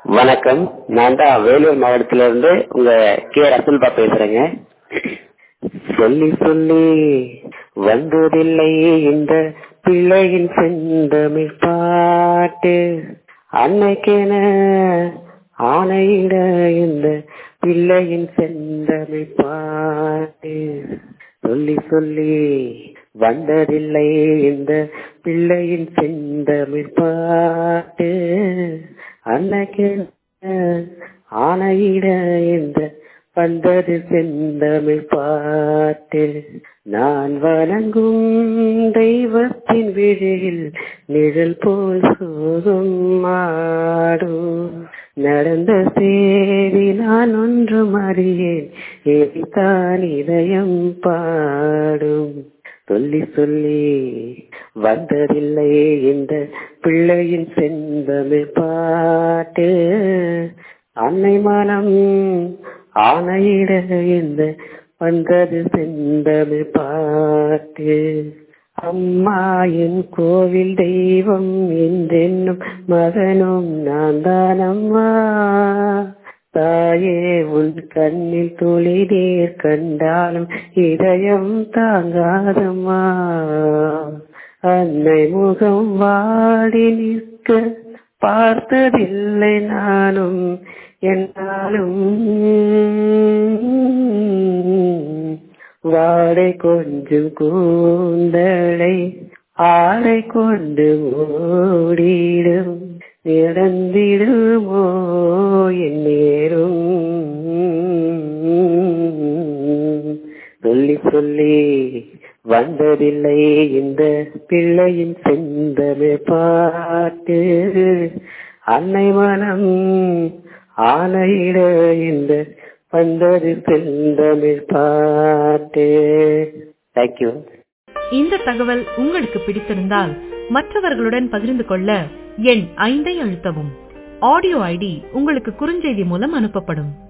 வணக்கம். நான் தான் வேலூர் மாவட்டத்துல இருந்து உங்க கே ரசல்பா பேசுறேங்க. சொல்லி சொல்லி வந்ததில்லை இந்த பிள்ளையின் செந்தமிழ் பாட்டு, அன்னைக்கென ஆணையிட இந்த பிள்ளையின் செந்தமிழ் பாட்டு. சொல்லி சொல்லி வந்ததில்லை இந்த பிள்ளையின் செந்தமிழ் பாட்டு, அன்னைக்கு ஆணையிட இந்த வந்தது செந்தமிழ் பாட்டு. நான் வணங்கும் தெய்வத்தின் விழியில் நிழல் போல் சோகம் மாடும், நடந்த சேரி நான் ஒன்றும் அறியேன், ஏதான் இதயம் பாடும். சொல்லி சொல்லி வந்ததில்லை இந்த பிள்ளையின் செந்தமிழ் பாட்டு, அன்னை மனம் ஆணையிட இந்த வந்தது செந்தமிழ் பாட்டு. அம்மா என் கோவில் தெய்வம் என்றென்னும் மகனும் நான் தான் அம்மா, தாயே உன் கண்ணில் துளி நீர் கண்டாலும் இதயம் தாங்காதம்மா, அன்னை முகம் வாடி நிற்க பார்த்ததில்லை நானும் என்னாலும், வாடை கொஞ்சம் கூந்தலை ஆடை கொண்டு ஓடிடும், நடந்திடுமோ என் நேரும். சொல்லி சொல்லி வந்ததில்லை இந்த பிள்ளையின் செந்தமிழ் பாட்டு, அன்னை மனம் ஆணையிட இந்த வந்தது செந்தமிழ் பாட்டு. தேங்க்யூ. இந்த தகவல் உங்களுக்கு பிடித்திருந்தால் மற்றவர்களுடன் பகிர்ந்து கொள்ள எண் 5 அழுத்தவும். ஆடியோ ஐடி உங்களுக்கு குறுஞ்செய்தி மூலம் அனுப்பப்படும்.